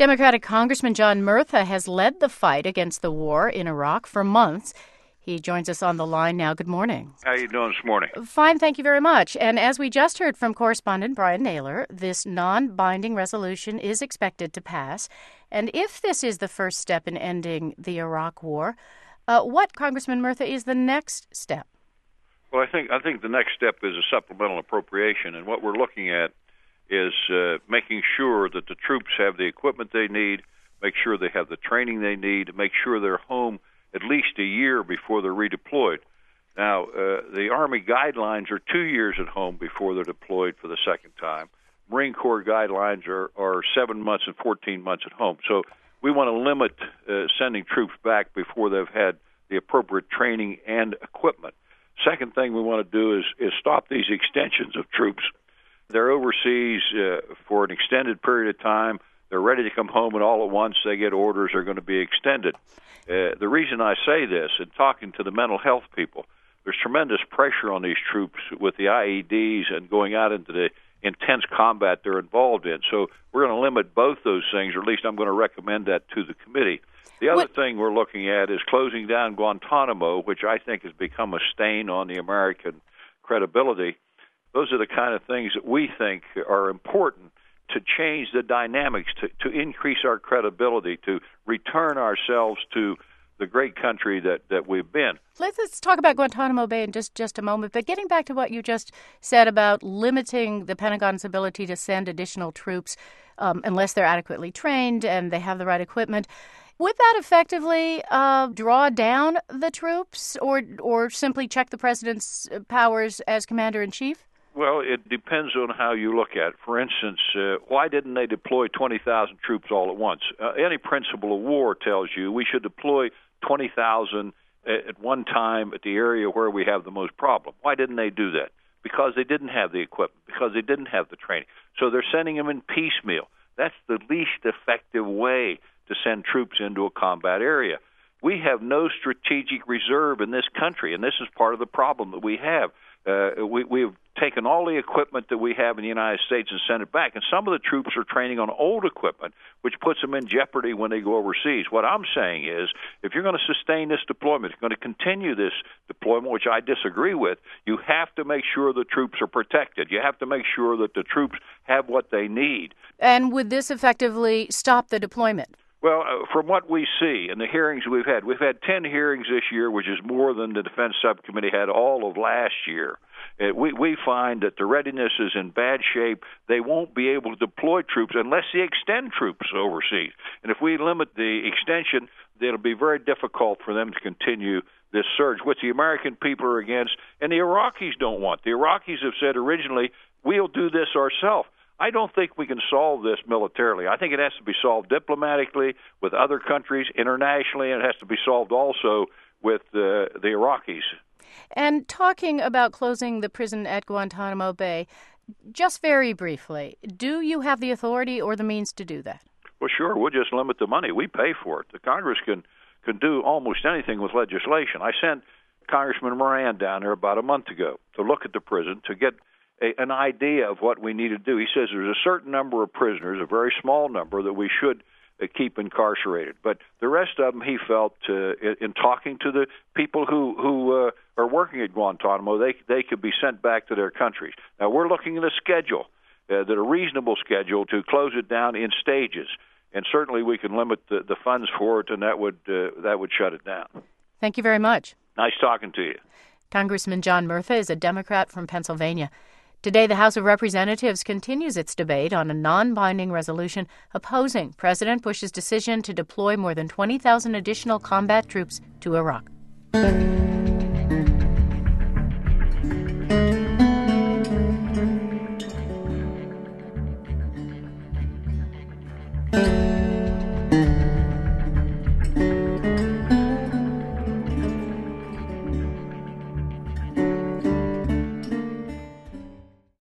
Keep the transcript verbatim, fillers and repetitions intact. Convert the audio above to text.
Democratic Congressman John Murtha has led the fight against the war in Iraq for months. He joins us on the line now. Good morning. How are you doing this morning? Fine, thank you very much. And as we just heard from correspondent Brian Naylor, this non-binding resolution is expected to pass. And if this is the first step in ending the Iraq war, uh, what, Congressman Murtha, is the next step? Well, I think I think the next step is a supplemental appropriation, and what we're looking at is uh, making sure that the troops have the equipment they need, make sure they have the training they need, make sure they're home at least a year before they're redeployed. Now, uh, the Army guidelines are two years at home before they're deployed for the second time. Marine Corps guidelines are, are seven months and fourteen months at home. So we want to limit uh, sending troops back before they've had the appropriate training and equipment. Second thing we want to do is, is stop these extensions of troops. They're overseas uh, for an extended period of time. They're ready to come home, and all at once they get orders are going to be extended. Uh, the reason I say this, in talking to the mental health people, there's tremendous pressure on these troops with the I E Ds and going out into the intense combat they're involved in. So we're going to limit both those things, or at least I'm going to recommend that to the committee. The other what? thing we're looking at is closing down Guantanamo, which I think has become a stain on the American credibility. Those are the kind of things that we think are important to change the dynamics, to, to increase our credibility, to return ourselves to the great country that, that we've been. Let's, let's talk about Guantanamo Bay in just, just a moment. But getting back to what you just said about limiting the Pentagon's ability to send additional troops um, unless they're adequately trained and they have the right equipment, would that effectively uh, draw down the troops or or simply check the president's powers as commander-in-chief? Well, it depends on how you look at it. For instance, uh, why didn't they deploy twenty thousand troops all at once? Uh, any principle of war tells you we should deploy twenty thousand at one time at the area where we have the most problem. Why didn't they do that? Because they didn't have the equipment, because they didn't have the training. So they're sending them in piecemeal. That's the least effective way to send troops into a combat area. We have no strategic reserve in this country, and this is part of the problem that we have. Uh, we, we've taken all the equipment that we have in the United States and sent it back, and some of the troops are training on old equipment, which puts them in jeopardy when they go overseas. What I'm saying is, if you're going to sustain this deployment, if you're going to continue this deployment, which I disagree with, you have to make sure the troops are protected. You have to make sure that the troops have what they need. And would this effectively stop the deployment? Well, uh, from what we see in the hearings we've had, we've had ten hearings this year, which is more than the Defense Subcommittee had all of last year. Uh, we, we find that the readiness is in bad shape. They won't be able to deploy troops unless they extend troops overseas. And if we limit the extension, it'll be very difficult for them to continue this surge, which the American people are against and the Iraqis don't want. The Iraqis have said originally, we'll do this ourselves. I don't think we can solve this militarily. I think it has to be solved diplomatically with other countries, internationally, and it has to be solved also with uh, the Iraqis. And talking about closing the prison at Guantanamo Bay, just very briefly, do you have the authority or the means to do that? Well, sure. We'll just limit the money. We pay for it. The Congress can, can do almost anything with legislation. I sent Congressman Moran down there about a month ago to look at the prison, to get A, an idea of what we need to do. He says there's a certain number of prisoners, a very small number, that we should uh, keep incarcerated. But the rest of them, he felt, uh, in, in talking to the people who, who uh, are working at Guantanamo, they they could be sent back to their countries. Now, we're looking at a schedule, uh, that a reasonable schedule to close it down in stages. And certainly we can limit the, the funds for it, and that would uh, that would shut it down. Thank you very much. Nice talking to you. Congressman John Murtha is a Democrat from Pennsylvania. Today, the House of Representatives continues its debate on a non-binding resolution opposing President Bush's decision to deploy more than twenty thousand additional combat troops to Iraq.